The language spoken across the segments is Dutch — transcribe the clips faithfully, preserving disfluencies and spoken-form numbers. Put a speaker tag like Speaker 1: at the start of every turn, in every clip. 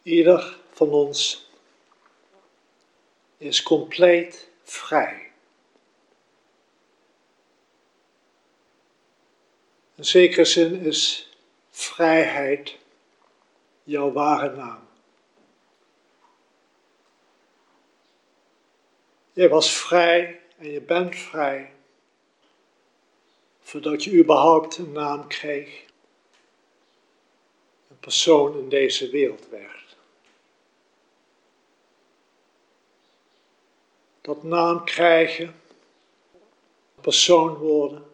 Speaker 1: Ieder van ons is compleet vrij. In zekere zin is vrijheid jouw ware naam. Je was vrij en je bent vrij voordat je überhaupt een naam kreeg, een persoon in deze wereld werd. Dat naam krijgen, persoon worden,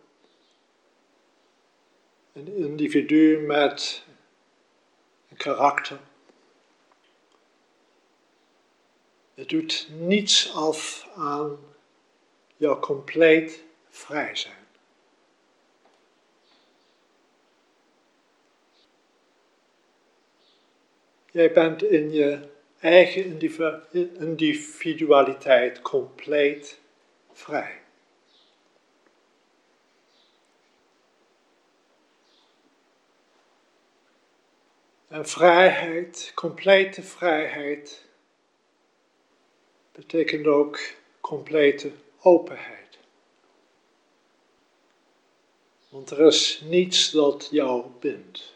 Speaker 1: een individu met een karakter. Het doet niets af aan jouw compleet vrij zijn. Jij bent in je eigen individualiteit compleet vrij. En vrijheid, complete vrijheid, betekent ook complete openheid. Want er is niets dat jou bindt.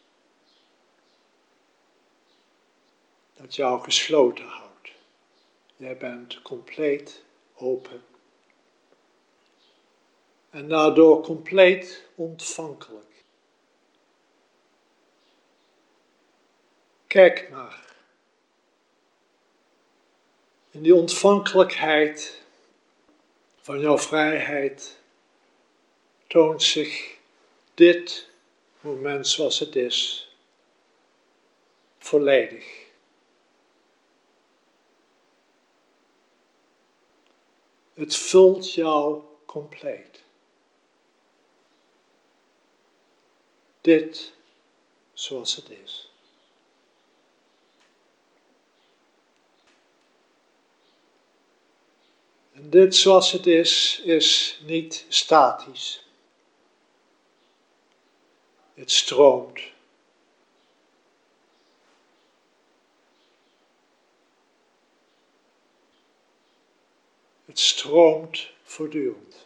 Speaker 1: Dat jou gesloten houdt. Jij bent compleet open. En daardoor compleet ontvankelijk. Kijk maar. In die ontvankelijkheid van jouw vrijheid toont zich dit moment zoals het is, volledig. Het vult jou compleet. Dit zoals het is. En dit zoals het is, is niet statisch. Het stroomt. Het stroomt voortdurend.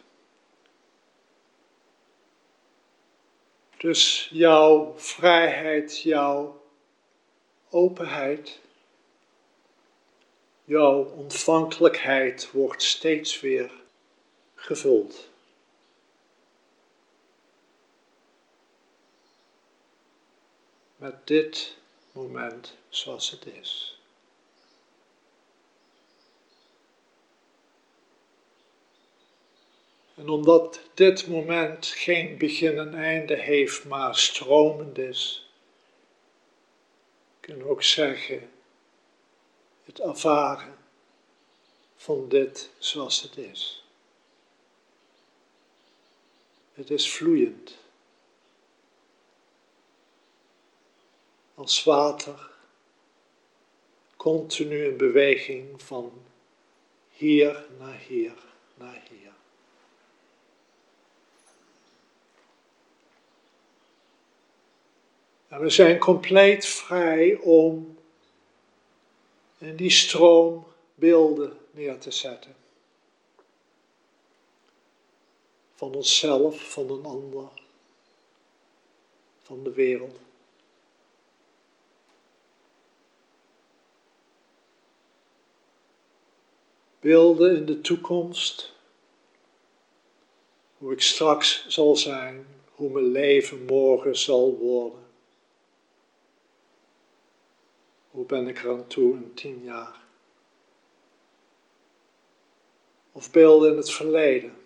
Speaker 1: Dus jouw vrijheid, jouw openheid, jouw ontvankelijkheid wordt steeds weer gevuld. Met dit moment zoals het is. En omdat dit moment geen begin en einde heeft, maar stromend is, kunnen we ook zeggen, het ervaren van dit zoals het is. Het is vloeiend. Als water, continu in beweging van hier naar hier naar hier. En we zijn compleet vrij om in die stroom beelden neer te zetten. Van onszelf, van een ander, van de wereld. Beelden in de toekomst, hoe ik straks zal zijn, hoe mijn leven morgen zal worden. Hoe ben ik er aan toe in tien jaar? Of beelden in het verleden.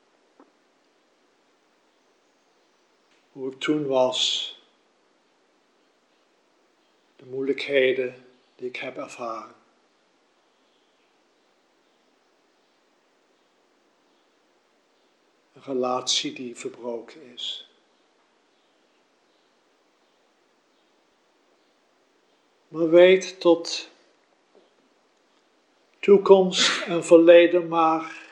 Speaker 1: Hoe ik toen was. De moeilijkheden die ik heb ervaren. Een relatie die verbroken is. Maar weet tot toekomst en verleden maar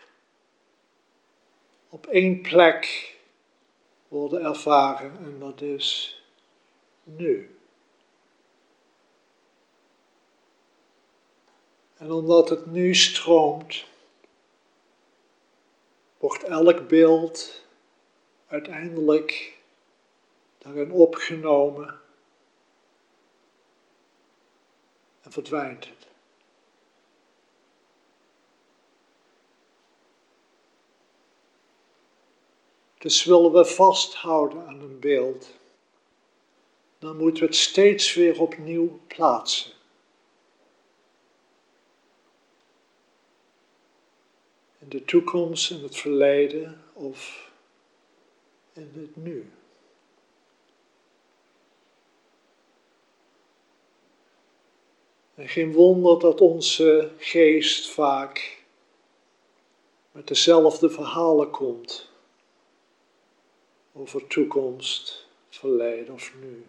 Speaker 1: op één plek worden ervaren en dat is nu. En omdat het nu stroomt, wordt elk beeld uiteindelijk daarin opgenomen en verdwijnt het. Dus willen we vasthouden aan een beeld, dan moeten we het steeds weer opnieuw plaatsen. In de toekomst, in het verleden of in het nu. En geen wonder dat onze geest vaak met dezelfde verhalen komt over toekomst, verleden of nu.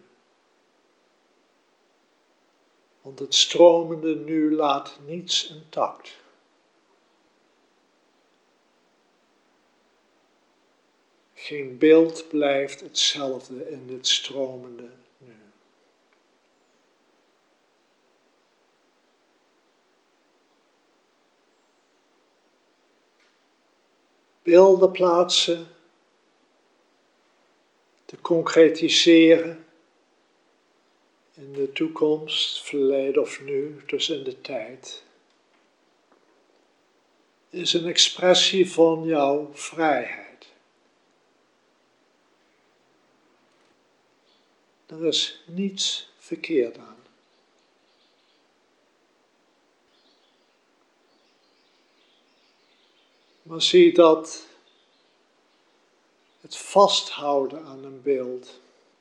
Speaker 1: Want het stromende nu laat niets intact. Geen beeld blijft hetzelfde in dit stromende nu. Beelden plaatsen, te concretiseren in de toekomst, verleden of nu, dus in de tijd, is een expressie van jouw vrijheid. Er is niets verkeerd aan. Maar zie dat het vasthouden aan een beeld,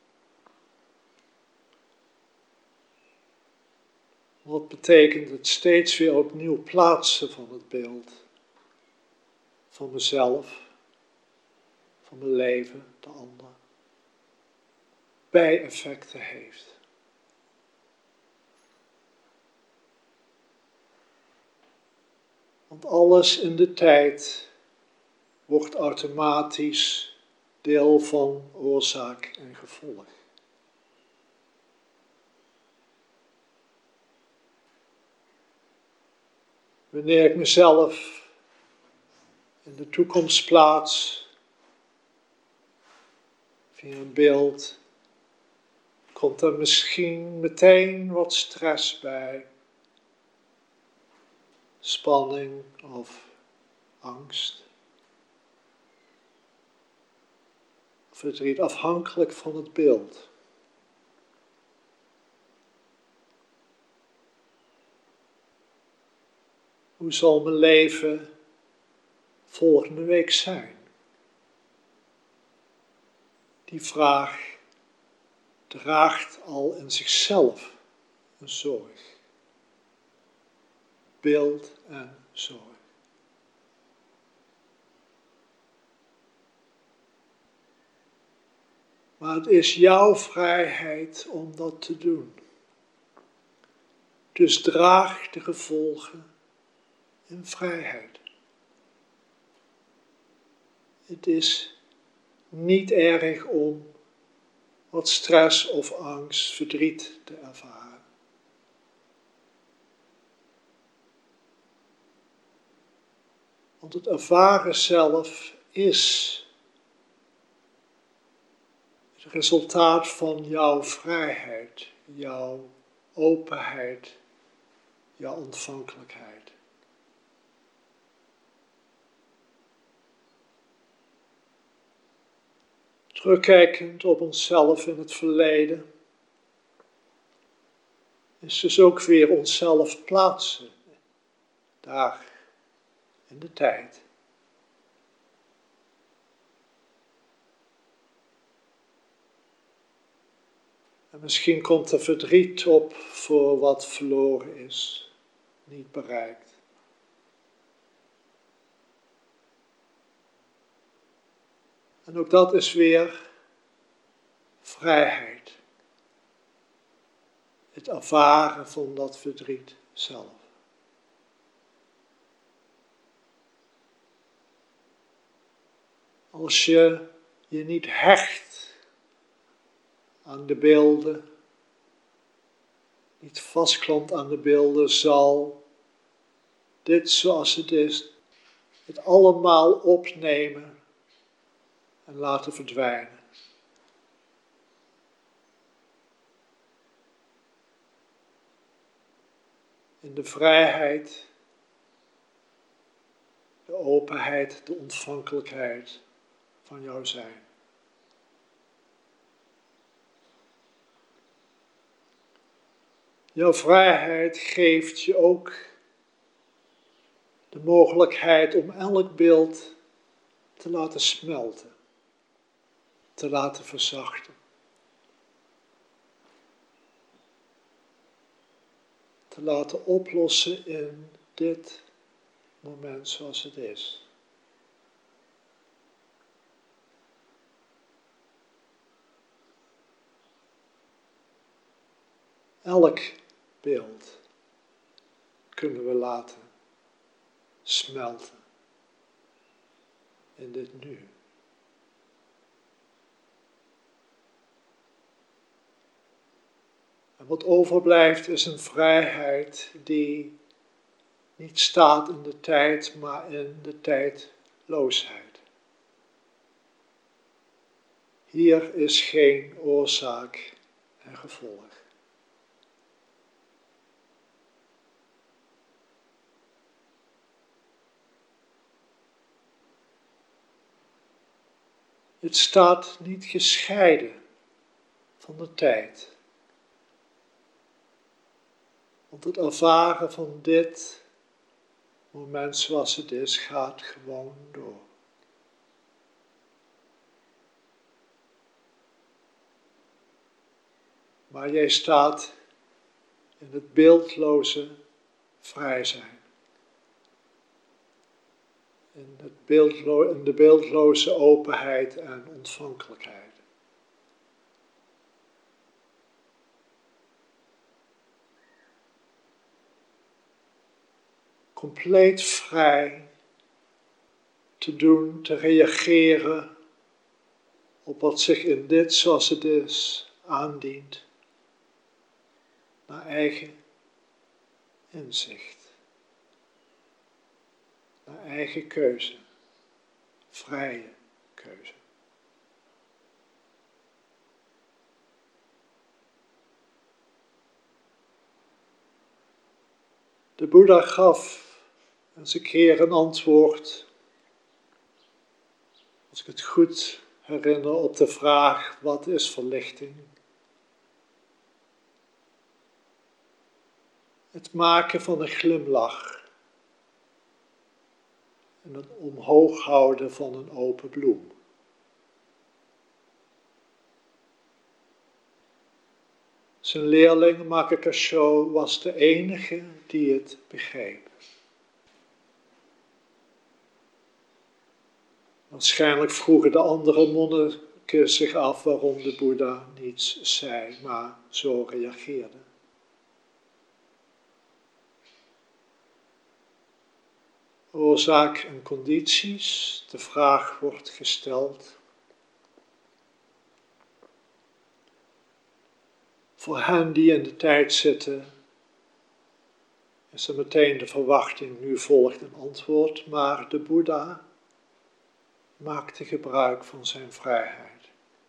Speaker 1: wat betekent het steeds weer opnieuw plaatsen van het beeld, van mezelf, van mijn leven, de ander, bijeffecten heeft. Want alles in de tijd wordt automatisch deel van oorzaak en gevolg. Wanneer ik mezelf in de toekomst plaats, via een beeld, komt er misschien meteen wat stress bij, spanning of angst. Verdriet, afhankelijk van het beeld. Hoe zal mijn leven volgende week zijn? Die vraag draagt al in zichzelf een zorg. Beeld en zorg. Maar het is jouw vrijheid om dat te doen. Dus draag de gevolgen in vrijheid. Het is niet erg om wat stress of angst, verdriet te ervaren. Want het ervaren zelf is het resultaat van jouw vrijheid, jouw openheid, jouw ontvankelijkheid. Terugkijkend op onszelf in het verleden, is dus ook weer onszelf plaatsen, daar in de tijd. En misschien komt er verdriet op voor wat verloren is, niet bereikt. En ook dat is weer vrijheid. Het ervaren van dat verdriet zelf. Als je je niet hecht aan de beelden, niet vastklampt aan de beelden, zal dit zoals het is, het allemaal opnemen en laten verdwijnen. In de vrijheid, de openheid, de ontvankelijkheid van jouw zijn. Jouw vrijheid geeft je ook de mogelijkheid om elk beeld te laten smelten, te laten verzachten. Te laten oplossen in dit moment zoals het is. Elk beeld kunnen we laten smelten in dit nu. En wat overblijft is een vrijheid die niet staat in de tijd, maar in de tijdloosheid. Hier is geen oorzaak en gevolg. Het staat niet gescheiden van de tijd. Want het ervaren van dit moment zoals het is, gaat gewoon door. Maar jij staat in het beeldloze vrij zijn. In, het beeldlo- in de beeldloze openheid en ontvankelijkheid. Compleet vrij te doen, te reageren op wat zich in dit zoals het is aandient, naar eigen inzicht, naar eigen keuze, vrije keuze. De Boeddha gaf eens een keer een antwoord, als ik het goed herinner, op de vraag: wat is verlichting? Het maken van een glimlach en het omhoog houden van een open bloem. Zijn leerling Maka Kasho was de enige die het begreep. Waarschijnlijk vroegen de andere monniken zich af waarom de Boeddha niets zei, maar zo reageerde. Oorzaak en condities, de vraag wordt gesteld. Voor hen die in de tijd zitten, is er meteen de verwachting: nu volgt een antwoord, maar de Boeddha maakte gebruik van zijn vrijheid.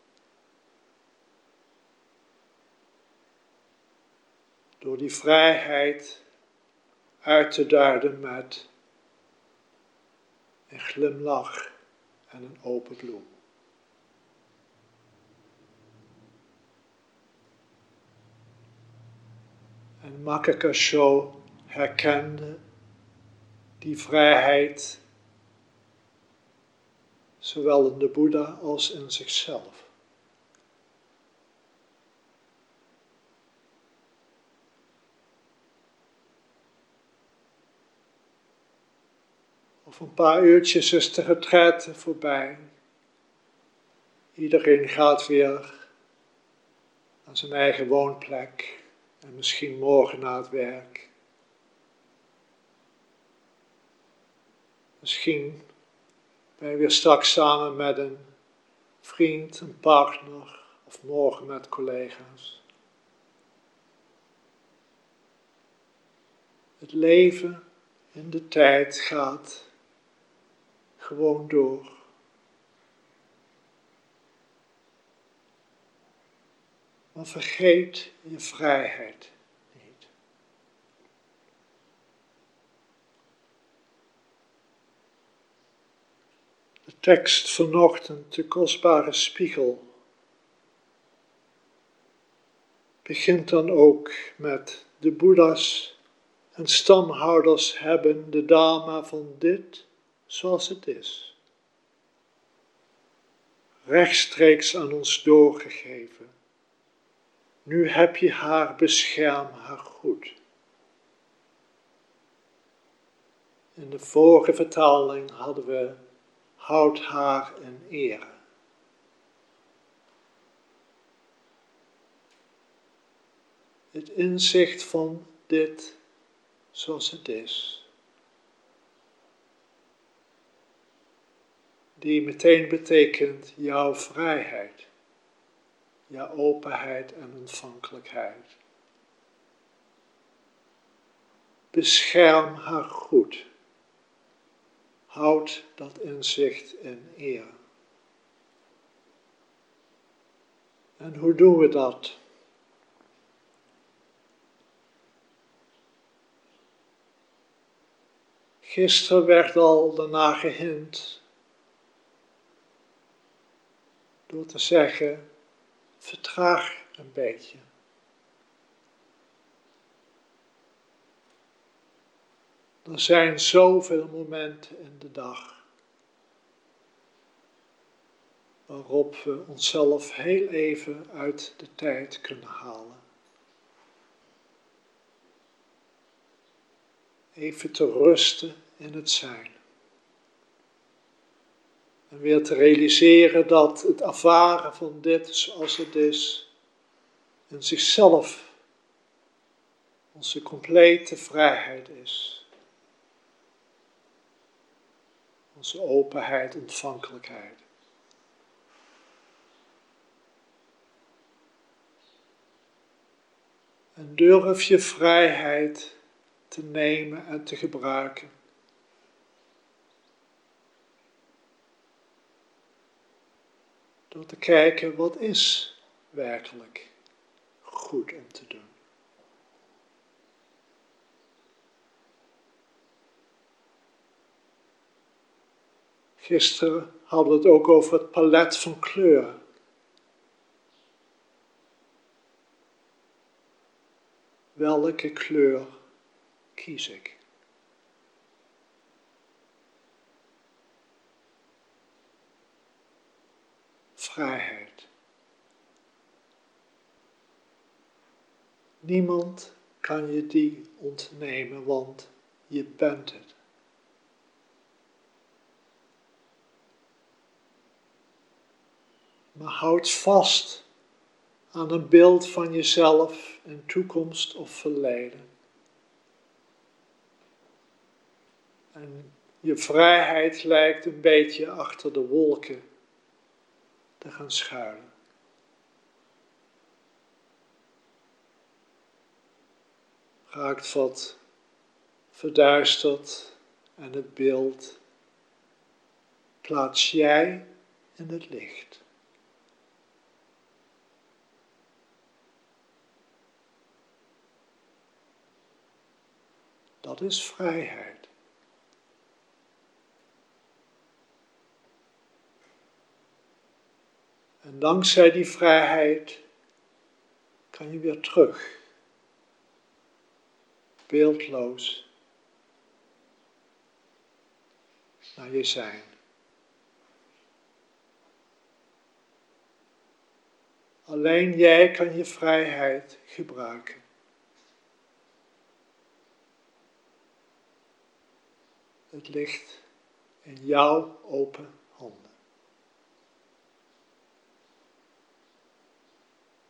Speaker 1: Door die vrijheid uit te duiden met een glimlach en een open bloem. En Maka Kasho herkende die vrijheid zowel in de Boeddha als in zichzelf. Over een paar uurtjes is de retraite voorbij. Iedereen gaat weer naar zijn eigen woonplek en misschien morgen naar het werk. Misschien ben je weer straks samen met een vriend, een partner of morgen met collega's. Het leven in de tijd gaat gewoon door. Maar vergeet je vrijheid niet. De tekst vanochtend, de kostbare spiegel, begint dan ook met de Boeddha's en stamhouders hebben de Dharma van dit zoals het is, rechtstreeks aan ons doorgegeven. Nu heb je haar, bescherm haar goed. In de vorige vertaling hadden we houd haar in ere. Het inzicht van dit zoals het is, die meteen betekent jouw vrijheid, jouw openheid en ontvankelijkheid. Bescherm haar goed. Houd dat inzicht in ere. En hoe doen we dat? Gisteren werd al daarna gehind door te zeggen, vertraag een beetje. Er zijn zoveel momenten in de dag waarop we onszelf heel even uit de tijd kunnen halen. Even te rusten in het zijn. En weer te realiseren dat het ervaren van dit zoals het is, in zichzelf onze complete vrijheid is. Onze openheid, ontvankelijkheid. En durf je vrijheid te nemen en te gebruiken. Door te kijken, wat is werkelijk goed om te doen. Gisteren hadden we het ook over het palet van kleuren. Welke kleur kies ik? Vrijheid. Niemand kan je die ontnemen, want je bent het. Maar houd vast aan een beeld van jezelf in toekomst of verleden. En je vrijheid lijkt een beetje achter de wolken te gaan schuilen. Raakt wat verduisterd en het beeld plaats jij in het licht. Dat is vrijheid. En dankzij die vrijheid kan je weer terug. Beeldloos naar je zijn. Alleen jij kan je vrijheid gebruiken. Het ligt in jouw open handen.